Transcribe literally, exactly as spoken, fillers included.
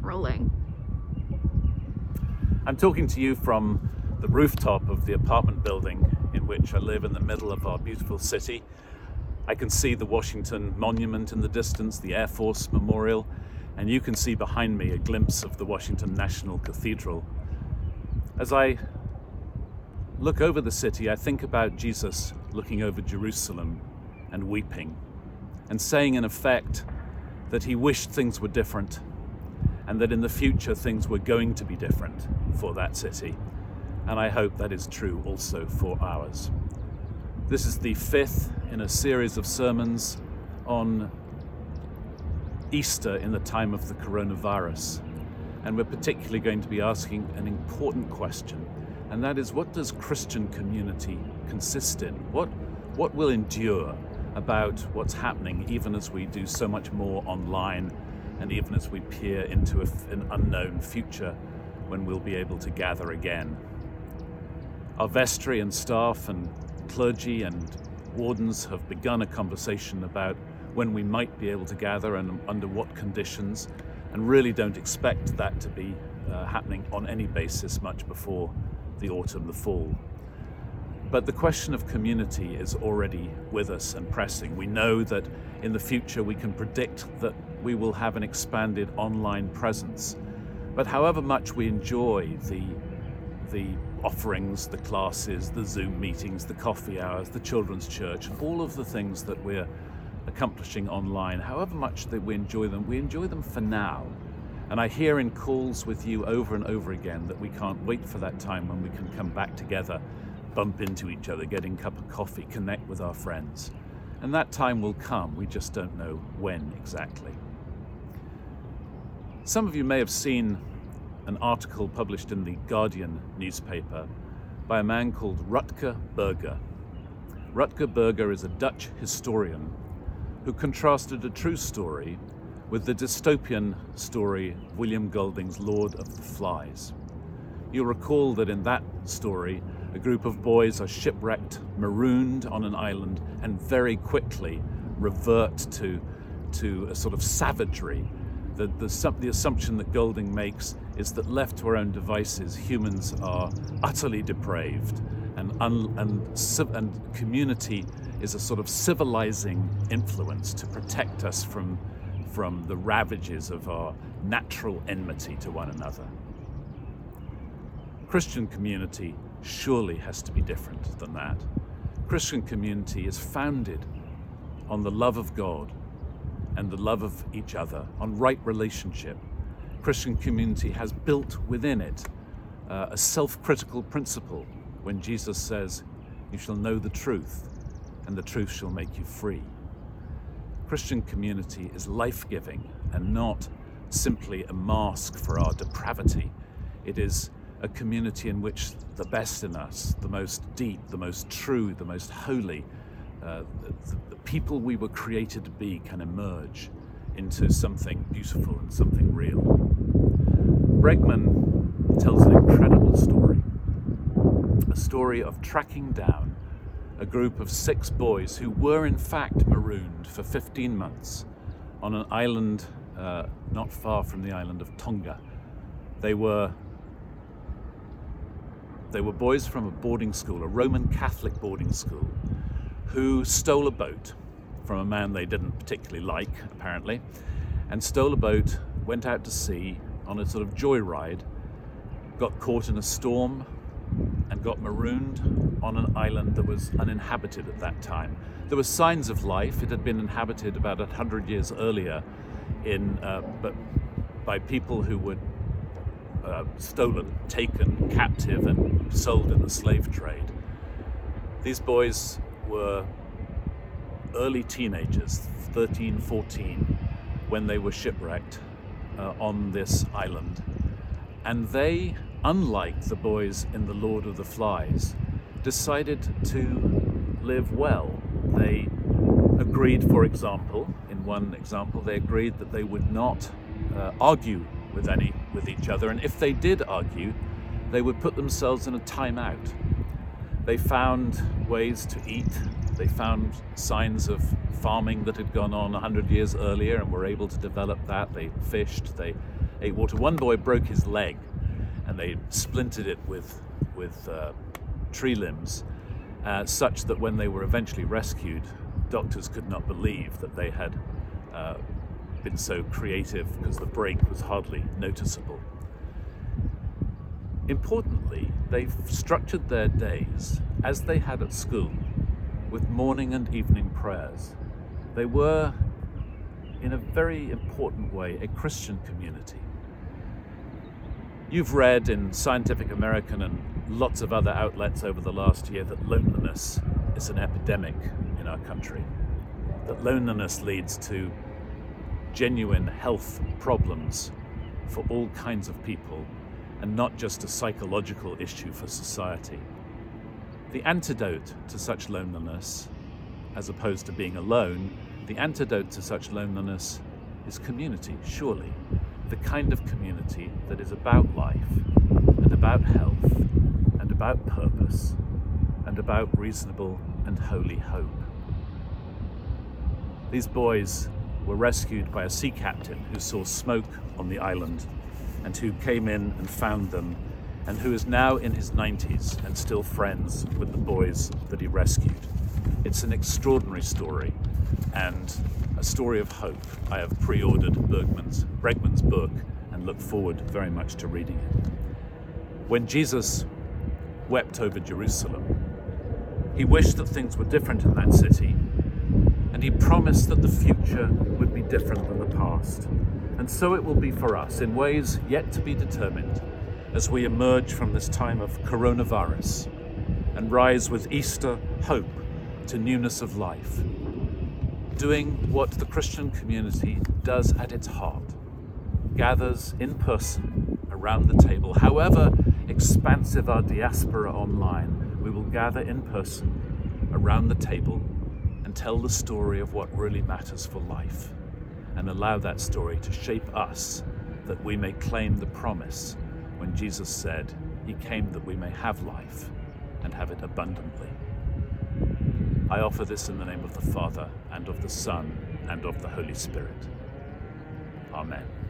rolling. I'm talking to you from the rooftop of the apartment building in which I live in the middle of our beautiful city. I can see the Washington Monument in the distance, the Air Force Memorial, and you can see behind me a glimpse of the Washington National Cathedral. As I look over the city, I think about Jesus looking over Jerusalem and weeping, and saying in effect that he wished things were different, and that in the future things were going to be different for that city. And I hope that is true also for ours. This is the fifth in a series of sermons on Easter in the time of the coronavirus. And we're particularly going to be asking an important question, and that is, what does Christian community consist in? What, what will endure about what's happening even as we do so much more online, and even as we peer into a, an unknown future when we'll be able to gather again? Our vestry and staff and clergy and wardens have begun a conversation about when we might be able to gather and under what conditions, and really don't expect that to be uh, happening on any basis much before the autumn, the fall. But the question of community is already with us and pressing. We know that in the future we can predict that we will have an expanded online presence. But however much we enjoy the, the offerings, the classes, the Zoom meetings, the coffee hours, the children's church, all of the things that we're accomplishing online, however much that we enjoy them, we enjoy them for now. And I hear in calls with you over and over again that we can't wait for that time when we can come back together, bump into each other, get in a cup of coffee, connect with our friends. And that time will come, we just don't know when exactly. Some of you may have seen an article published in the Guardian newspaper by a man called Rutger Burger. Rutger Burger is a Dutch historian who contrasted a true story with the dystopian story of William Golding's Lord of the Flies. You'll recall that in that story, a group of boys are shipwrecked, marooned on an island, and very quickly revert to, to a sort of savagery. The, the, the assumption that Golding makes is that left to our own devices, humans are utterly depraved, and, un, and, and community is a sort of civilizing influence to protect us from, from the ravages of our natural enmity to one another. Christian community surely has to be different than that. Christian community is founded on the love of God and the love of each other, on right relationship. Christian community has built within it uh, a self-critical principle when Jesus says, "You shall know the truth, and the truth shall make you free." Christian community is life-giving and not simply a mask for our depravity. It is a community in which the best in us, the most deep, the most true, the most holy, uh, the, the people we were created to be can emerge into something beautiful and something real. Bregman tells an incredible story, a story of tracking down a group of six boys who were in fact marooned for fifteen months on an island uh, not far from the island of Tonga. They were They were boys from a boarding school, a Roman Catholic boarding school, who stole a boat from a man they didn't particularly like, apparently, and stole a boat, went out to sea on a sort of joyride, got caught in a storm, and got marooned on an island that was uninhabited at that time. There were signs of life. It had been inhabited about a hundred years earlier in, uh, but by people who were Uh, stolen, taken captive, and sold in the slave trade. These boys were early teenagers, thirteen, fourteen, when they were shipwrecked uh, on this island. And they, unlike the boys in The Lord of the Flies, decided to live well. They agreed, for example, in one example, they agreed that they would not uh, argue with any with each other, and if they did argue, they would put themselves in a timeout. They found ways to eat. They found signs of farming that had gone on a hundred years earlier and were able to develop that. They fished. They ate water. One boy broke his leg, and they splintered it with, with uh, tree limbs, uh, such that when they were eventually rescued, doctors could not believe that they had uh, been so creative, because the break was hardly noticeable. Importantly, they've structured their days as they had at school, with morning and evening prayers. They were, in a very important way, a Christian community. You've read in Scientific American and lots of other outlets over the last year that loneliness is an epidemic in our country, that loneliness leads to genuine health problems for all kinds of people, and not just a psychological issue for society. The antidote to such loneliness, as opposed to being alone, the antidote to such loneliness is community, surely. The kind of community that is about life, and about health, and about purpose, and about reasonable and holy hope. These boys were rescued by a sea captain who saw smoke on the island, and who came in and found them, and who is now in his nineties and still friends with the boys that he rescued. It's an extraordinary story, and a story of hope. I have pre-ordered Bergman's, Bregman's book and look forward very much to reading it. When Jesus wept over Jerusalem, he wished that things were different in that city, and he promised that the future would be different than the past. And so it will be for us, in ways yet to be determined, as we emerge from this time of coronavirus and rise with Easter hope to newness of life, doing what the Christian community does at its heart, gathers in person around the table. However expansive our diaspora online, we will gather in person around the table and tell the story of what really matters for life, and allow that story to shape us, that we may claim the promise when Jesus said he came that we may have life and have it abundantly. I offer this in the name of the Father, and of the Son, and of the Holy Spirit. Amen.